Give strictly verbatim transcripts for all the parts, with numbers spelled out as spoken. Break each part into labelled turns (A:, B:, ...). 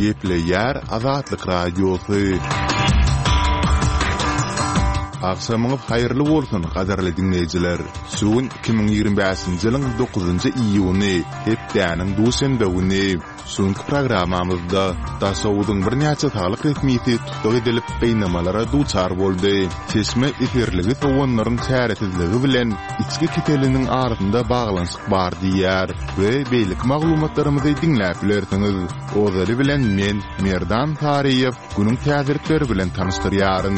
A: Gepleyer Azatlyk Radiosu. Akşamınız hayırlı bolsun, qadarly dinleyijiler. Sugun iki bin ýygrimi beşinji ýylyň dokuzynjy iýuny, hepdäniň duşanbe güni. Soňky programmamyzda tasawwuryň bir näçe saglyk resmiýeti tutuk edilip beýnamalara duçar boldy. Kesme eterligi towunlaryň täretizligi bilen içki kiteliniň ardynda baglanşyk bar diýär we beýlik maglumatlarymyzy dinläp bilersiňiz. Ozary bilen men Merdan Tariýew günüň täzirleri bilen tanystyryaryn.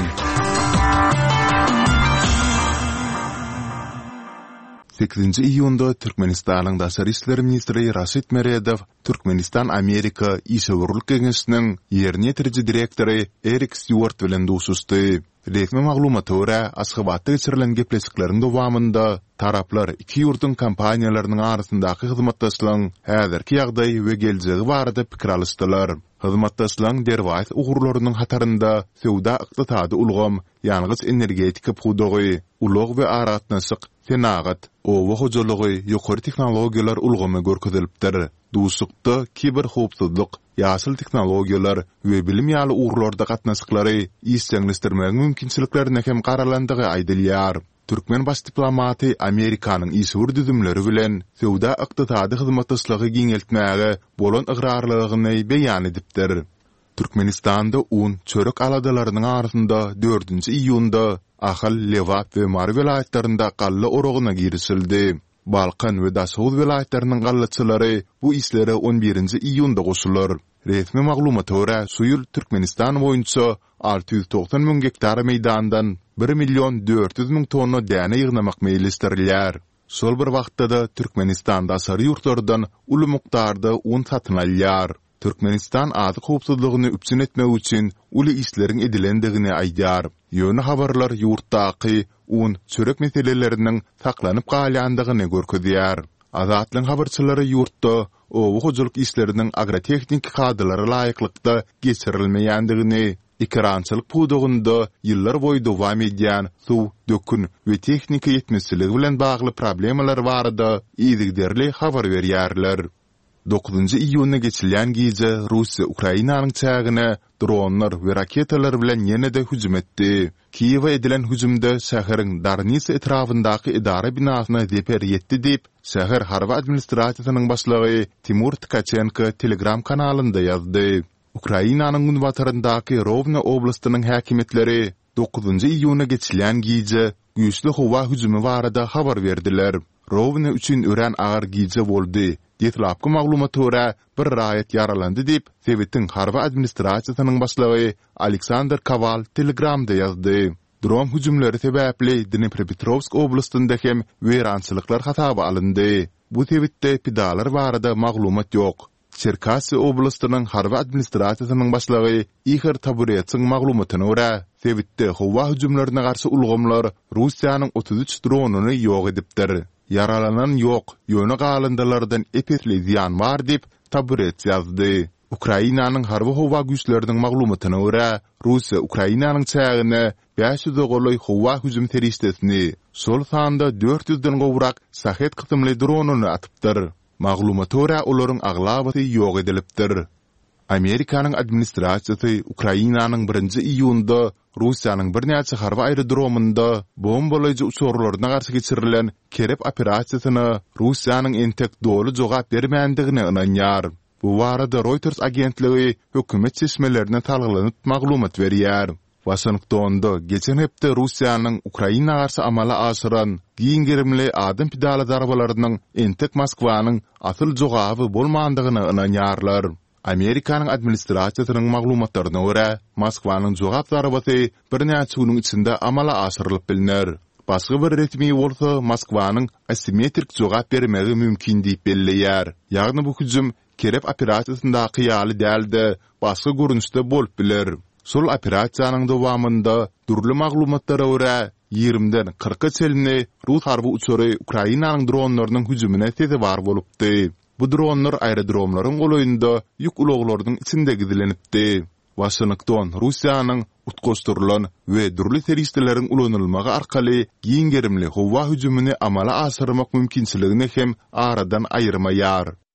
A: sekizinji iýunda Türkmenistanyň Daşary işleri ministri Raşid Meredow, Türkmenistan Amerika Işgörlük Geňeşiniň ýerine ýetiriji direktory Erik Stewart bilen duşuşdy. Resmi maglumaty görä, Aşgabatda geçirilen gepleşikleriň dowamında taraplar iki ýurtyň kompaniýalarynyň arasyndaky hyzmatdaşlygyň häzirki ýagdaý we geljegi barada pikir alışdylar. Hyzmatdaşlygyň derwäs ugurlarynyň hatarynda sowda ykdysady ulgam, ýalňyz energetika pudugy, ulug we aratnaşyk, senagat, owa hojalygy, ýokary tehnologiýalar ulgamy görkezilipdir. Duşukda kiber howpsuzlyk, ýaşyl tehnologiýalar we bilim ýaly ugurlarda gatnaşyklary isleňleşdirmek mümkinçiliklerine hem garalandygy aýdylýar. Türkmen baş diplomaty Amerikanyň işgör düzümleri bilen sowda ykdysady hyzmatdaşlygy giňeltmäge bolan ıgrarlygyny beýan edipdir. Türkmenistanda un çörek aladalarynyň arasynda dördünji iýunda Ahal, Lewat we Mar welaýatlarynda galla orogyna girişildi. Balkan we Daşowut welaýatlarynyň gallaçylary bu işlere on birinji iýunda goşular. Resmi maglumaty görä, şu ýyl Türkmenistan boýunça alty ýüz toksan müň hektar meýdandan bir million dört ýüz müň tonna däne ýygnamak meýilestirilýär. Şol bir wagtda da Türkmenistan daşary ýurtlardan uly mukdarda un satyn alýar. Türkmenistan azyk howpsuzlygyny üpçün etmek üçin uly işleriň edilendigini aýdýar. Ýöne habarlar ýurtdaky un çörek meseleleriniň saklanyp galýandygyny görkezýär. Azatlyň habarçylary ýurtda owa hojalyk işleriniň agrotehnik hadylary laýyklykda geçirilmeýändigini, ikrançylyk pudugynda ýyllar boýy dowam edýän suw, dökün we tehnika ýetmezçiligi bilen bagly problemalar barada ýygyderli habar berýärler. dokuzynjy iýuny geçilen gije Russiýa Ukrainanyň çägine dronlar we raketalar bilen ýene-de hüjüm etdi. Kiýewa edilen hüjümde şäheriň Darnitsa etrafyndaky idara binasyna zeper ýetdi diýip şäher harby administrasiýasynyň başlygy Timur Tkachenko Telegram kanalynda ýazdy. Ukrainanyň günbataryndaky Rovno oblastynyň häkimetleri dokuzynjy iýuny geçilen gije güýçli howa hüjümi barada habar berdiler. Rovno üçin ören agar gije boldy. Detlapky maglumaty görä bir raýat yaralandy diýip Sowetiň harby administrasiýasynyň başlygy Aleksandr Kaval Telegramda ýazdy. Dron hüjümleri sebäpli Dnepropetrovsk oblastynda hem weýrançylyklar hataby alyndy. Bu Sowetde pidalar barada maglumat ýok. Çerkasy oblastynyň harby administrasiýasynyň başlygy Igor Taburetsyň maglumatyna görä, Sowetde howa hüjümlerine garşy ulgamlar Russiýanyň otuz üç dronuny ýok edipdir. Yaralanan ýok, ýöne galyndalardan epetli ziýan bar diýip Taburet ýazdy. Ukrainanyň harby howa güýçleriniň maglumatyna görä, Russiýa Ukrainanyň çägine beş ýüz goly howa hüjüm teristesini, şol sanda dört ýüzden gowrak sahet kysymly dronuny atypdyr. Maglumaty görä olaryň aglabaty ýok edilipdir. Amerikanyň administrasiýasy Ukrainanyň birinji iýunda Russiýanyň bir näçe harby aerodromunda bombalaýjy uçurlaryna garşy geçirilen kerep operasiýasyna Russiýanyň entek doly jogap bermändigini ynanýar. Bu barada Reuters agentligi hökümet çeşmelerine talgylanyp maglumat berýär. Washingtonda geçen hepde Russiýanyň Ukraina garşy amala aşyran giňgirimli adam pidala darabalarynyň entek Moskwanyň asyl jogaby bolmandygyny ynanýarlar. Amerikanyň administrasiýasynyň maglumatlaryna görä, Moskwanyň jogap darabasy bir näçe güniň içinde amala aşyrylyp bilinär. Başga bir resmi bolsa Moskwanyň asimetrik jogap bermegi mümkin diýip belleýär. Ýagny bu hüjüm kerep operasiýasyndaky ýaly däldi, başga görünüşde bolup biler. Şol operasiýanyň dowamında durly maglumatlara görä ýigrimden kırka çelini Rus harby uçury Ukrainanyň dronlarynyň hüjümine tezi bar bolupdy. Bu dronlar aerodromlaryň golaýynda ýük ulaglarynyň içinde gidilenipdi. Washington Russiýanyň utgoşturulan we durly teristleriniň ulanylmagy arkaly giňgerimli howa hüjümini amala aşyrmak mümkinçiligini hem aradan aýyrmaýar.